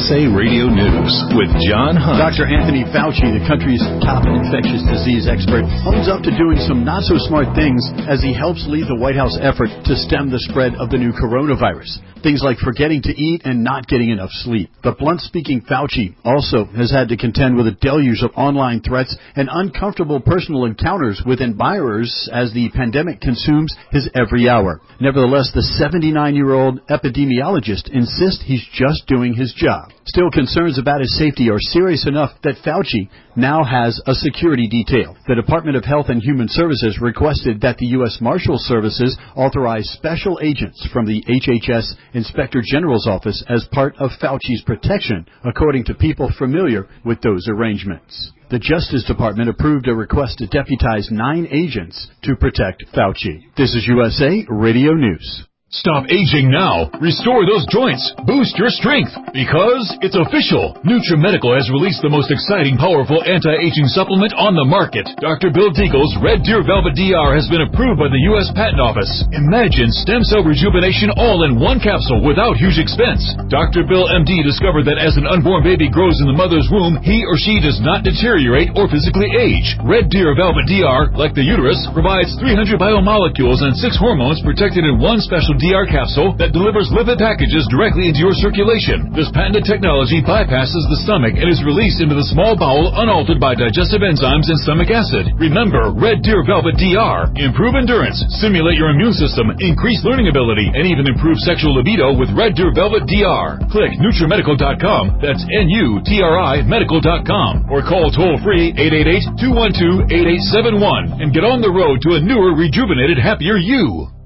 USA Radio News with John Hunt. Dr. Anthony Fauci, the country's top infectious disease expert, owns up to doing some not-so-smart things as he helps lead the White House effort to stem the spread of the new coronavirus. Things like forgetting to eat and not getting enough sleep. But blunt-speaking Fauci also has had to contend with a deluge of online threats and uncomfortable personal encounters with admirers as the pandemic consumes his every hour. Nevertheless, the 79-year-old epidemiologist insists he's just doing his job. Still, concerns about his safety are serious enough that Fauci now has a security detail. The Department of Health and Human Services requested that the U.S. Marshal Services authorize special agents from the HHS Inspector General's office as part of Fauci's protection, according to people familiar with those arrangements. The Justice Department approved a request to deputize 9 agents to protect Fauci. This is USA Radio News. Stop aging now. Restore those joints. Boost your strength. Because it's official. NutriMedical has released the most exciting, powerful anti-aging supplement on the market. Dr. Bill Deagle's Red Deer Velvet DR has been approved by the U.S. Patent Office. Imagine stem cell rejuvenation all in one capsule without huge expense. Dr. Bill MD discovered that as an unborn baby grows in the mother's womb, he or she does not deteriorate or physically age. Red Deer Velvet DR, like the uterus, provides 300 biomolecules and 6 hormones protected in one special DR capsule that delivers lipid packages directly into your circulation. This patented technology bypasses the stomach and is released into the small bowel unaltered by digestive enzymes and stomach acid. Remember, Red Deer Velvet DR. Improve endurance, stimulate your immune system, increase learning ability, and even improve sexual libido with Red Deer Velvet DR. Click NutriMedical.com, that's NUTRI Medical.com, or call toll-free 888-212-8871 and get on the road to a newer, rejuvenated, happier you.